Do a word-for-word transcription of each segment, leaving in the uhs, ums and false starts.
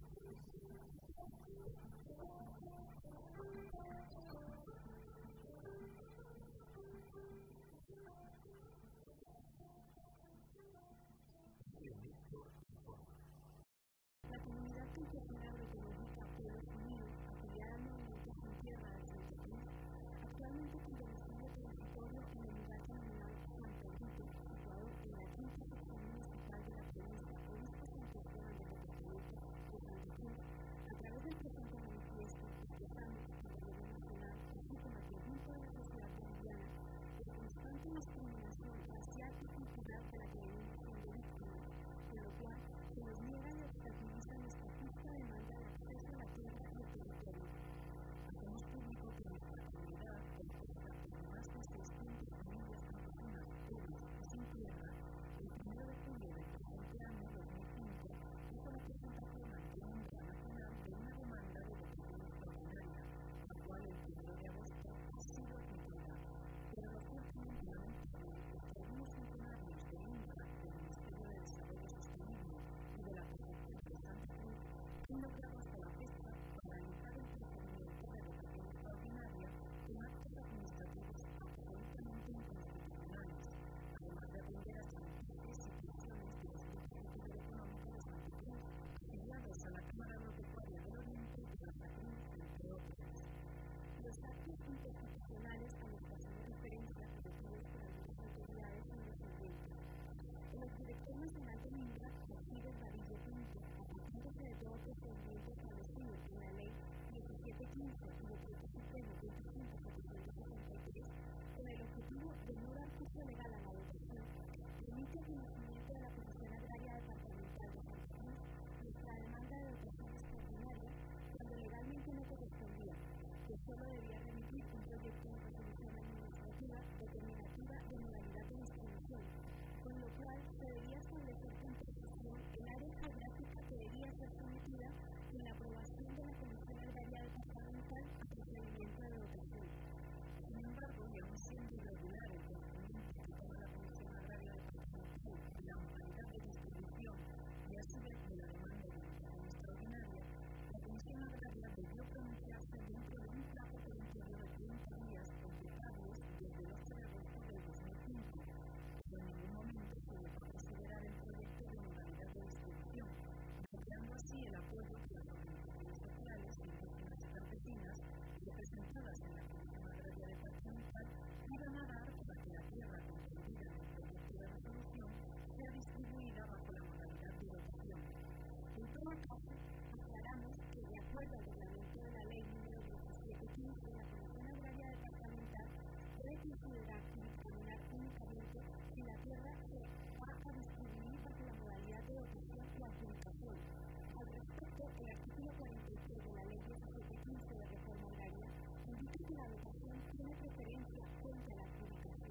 La comunidad campesina agroecológica Pueblos Unidos, afiliada al Movimiento Sin Tierra del Santa Cruz, actualmente con domicilio transitorio en el lugar denominado San Pedrito, situado en la quinta sección municipal de la provincia Obispo San Esteban del departamento de Santa Cruz, a través del presente manifiesto, expresamos al Gobierno Nacional, así como al conjunto de la sociedad boliviana, la constante discriminación racial y cultural de la que venimos siendo víctimas, con lo cual se nos niega y obstaculiza nuestra justa demanda de acceso a la tierra y el territorio. Hacemos público que nuestra comunidad, compuesta por más de seiscientas familias campesinas pobres y sin tierra, el primero de julio del presente año dos mil cinco hizo la presentación ante un Día Nacional de una demanda de dotación extraordinaria, la cual el primero de agosto ha sido admitida. Pero lo ciertamente lamentable es que algunos funcionarios del INCRA, del Ministerio de Desarrollo Sostenible y de la Prefectura de Santa Cruz han logrado hasta la fecha paralizar el procedimiento de dotación extraordinaria con actos administrativos absolutamente inconstitucionales, además de atender a chantajes y presiones de los grupos de poder económico de Santa Cruz, afiliados a la Cámara Agropecuaria del Oriente y de Santa Cruz, entre otros. Los actos inconstitucionales a los que hacemos referencia, cometidos por algunas autoridades, son los siguientes. El exdirector nacional del INCRA, Alcides Vadillo Pinto, apartándose de todo procedimiento establecido en la Ley diecisiete quince y Decreto Supremo veinticinco mil cuatrocientos sesenta y tres, con el objetivo de no dar curso legal a la dotación, permite el conocimiento de la Comisión Agraria Departamental de Santa Cruz nuestra demanda de dotación extraordinaria cuando legalmente no correspondía, que solo debía remitir un proyecto de resolución administrativa determinativa de modalidad de distribución, con lo cual se debía establecer con precisión el área geográfica que debía ser sometida en la aprobación de la Comisión Agraria Departamental a procedimiento de dotación. Sin embargo, y aún siendo irregular el procedimiento que toma la Comisión Agraria Departamental y la modalidad de distribución y a su vez de la demanda de dotación extraordinaria, la Comisión Agraria debió pronunciarse dentro de un plazo por un periodo de treinta días completables desde el ocho de agosto del dos mil cinco, pero en ningún momento se llegó a considerar el proyecto de modalidad de distribución, bloqueando así el apoyo que las organizaciones sociales, indígenas y campesinas, representadas en la Comisión Agraria Departamental, iban a dar para que la tierra comprendida en el proyecto de resolución sea distribuida bajo la modalidad de dotación. En todo caso, aclaramos que de acuerdo al reglamento de la Ley número diecisiete quince, la Comisión Agraria Departamental puede considerar y dictaminar únicamente si la tierra se va a distribuir bajo la modalidad de dotación o adjudicación. Al respecto, el artículo cuarenta y seis de la Ley diecisiete quince de Reforma Agraria indica que la dotación tiene preferencia frente a la adjudicación.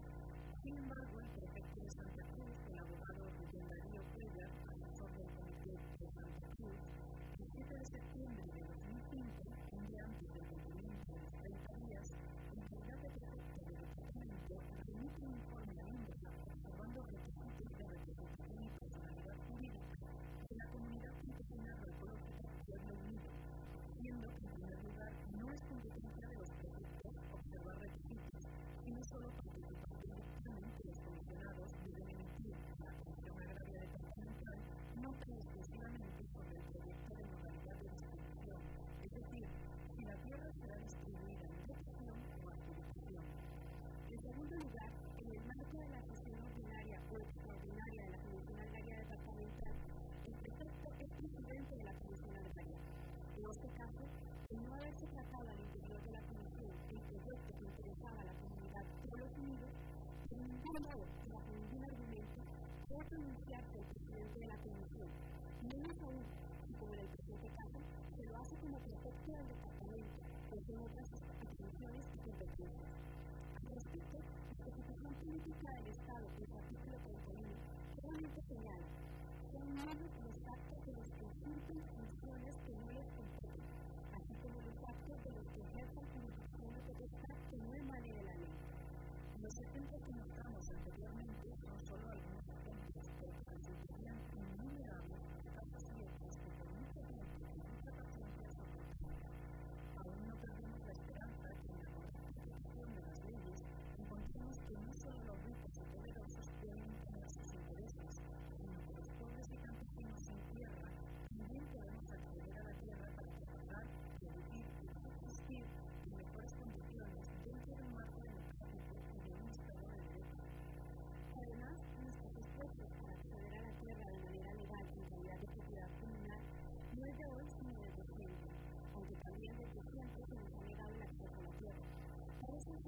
Sin embargo, el prefecto de Santa Cruz, el abogado Rubén Darío Cuellar, asesor del Comité de Santa Cruz, el siete de septiembre de dos mil cinco, un día antes del cumplimiento de los treinta días, en calidad de prefecto del departamento, remite un informe a INCRA observando requisitos de representación y personalidad jurídica de la comunidad campesina agroecológica Pueblo Unido, siendo que en primer lugar no es competencia de los prefectos observar requisitos, sino solo participar del dictamen que los comisionados deben emitir a la Comisión Agraria Departamental nota exclusivamente sobre el proyecto de modalidad de distribución, es decir, si la tierra será distribuida en dotación o adjudicación. En segundo lugar, en el marco de la sesión ordinaria o extraordinaria de la Comisión Agraria Departamental, el prefecto es presidente de la Comisión Agraria. En este caso, el no haberse tratado al interior de la Comisión el proyecto que interesaba a la comunidad Pueblos Unidos, de ningún modo y bajo ningún argumento puede pronunciarse el presidente de la Comisión, menos aún, y como en el presente caso, se lo hace como prefecto del departamento, que son otras atribuciones y competencias. Al respecto, la Constitución Política del Estado, en su artículo treinta y uno, claramente señala: son nulos los actos de los que usurpen funciones que no les competen, así como los actos de los que ejerzan jurisdicción de potestad que no emane de la ley. Los ejemplos que mostramos anteriormente son solo algunos ejemplos, pero que resultarían innumerables casos y otros que por mucho tiempo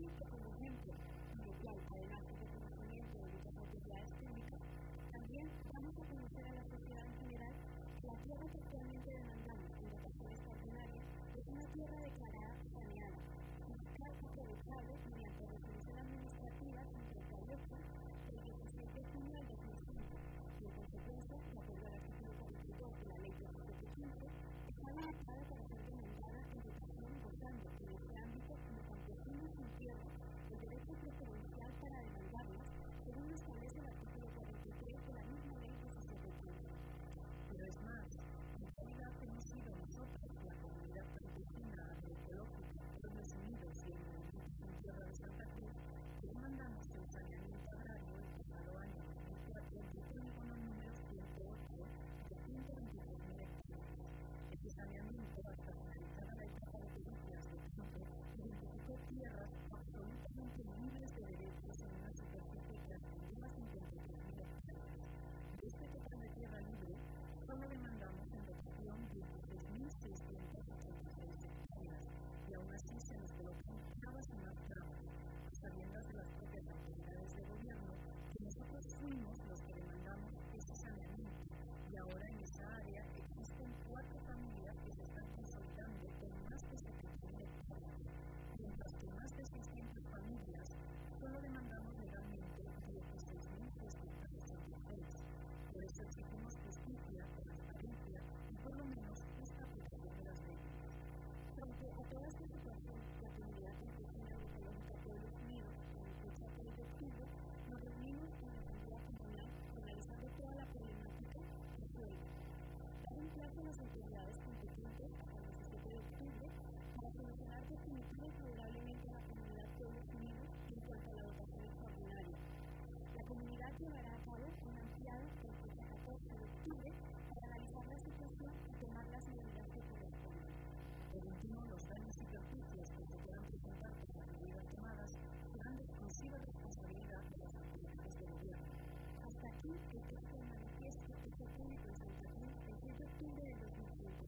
que, por ejemplo, en lo cual, además del reconocimiento de muchas autoridades públicas, también vamos a conocer a la sociedad en general que la tierra que actualmente demandamos en dotación extraordinaria es una tierra declarada saneada, aprovechable mediante resolución administrativa ciento treinta y ocho del dieciséis de junio del dos mil cinco y, en consecuencia, de acuerdo al artículo cuarenta y dos de la Ley diecisiete quince, está habilitada para ser demandada en dotación gozando en este ámbito como campesinos sin tierra el derecho preferencial para demandarlas, según lo establece el artículo cuarenta y tres de la misma Ley diecisiete quince. Pero es más, en realidad hemos sido nosotros, la comunidad campesina agroecológica, Pueblos Unidos y el Movimiento Sin Tierra de Santa Cruz, que demandamos el saneamiento agrario el pasado año dos mil cuatro del polígono número ciento ocho de ciento veintitrés mil hectáreas. Este saneamiento, hasta finalizada la etapa de pericias de campo, identificó tierras absolutamente libres de derechos en una superficie que ascendía a cincuenta y tres mil hectáreas. De este total de tierra libre, solo demandamos en dotación dieciséis mil seiscientas ochenta y seis hectáreas, y aún así se nos colocan trabas y más trabas, sabiendas de las propias autoridades de gobierno que nosotros fuimos los que demandamos ese saneamiento, y ahora en esa área existen cuatro familias que se están consolidando con más de setenta mil hectáreas, mientras que más de seiscientas familias solo demandamos legalmente dieciséis mil trescientas ochenta y seis. Por eso exigimos justicia, transparencia y por lo menos justa aplicación de las leyes. Frente a toda esta situación, la comunidad campesina agroecológica Pueblos Unidos, en fecha tres de octubre, nos reunimos en la Asamblea Comunal analizando toda la problemática que suelta. Dar un plazo a las autoridades competentes hasta el diecisiete de octubre para solucionar definitiva y favorablemente a la comunidad Pueblos Unidos en cuanto a la dotación extraordinaria. La comunidad llevará a cabo una ampliada en fecha catorce de octubre para analizar la situación y tomar las medidas que correspondan. Por último, los daños y perjuicios que se puedan presentar por las medidas tomadas serán de exclusiva responsabilidad de las autoridades de gobierno. Hasta aquí el texto del manifiesto que fue público en Santa Cruz el seis de octubre del dos mil cinco.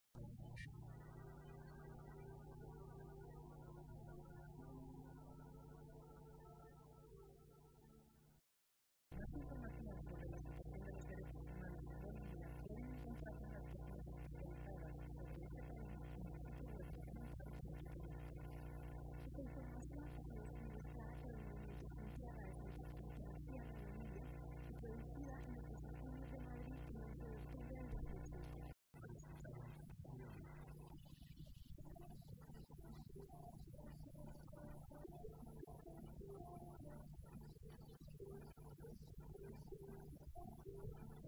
Más información sobre la situación de los derechos humanos en Bolivia pueden encontrar en las páginas especializadas sobre este país en el sitio web de Comunidad Campesina. Esta información ha sido suministrada por el Movimiento Sin Tierra de Santa Cruz de la Sierra de Bolivia y producida en los Estados de Madrid el once de octubre del dos mil cinco. Thank you.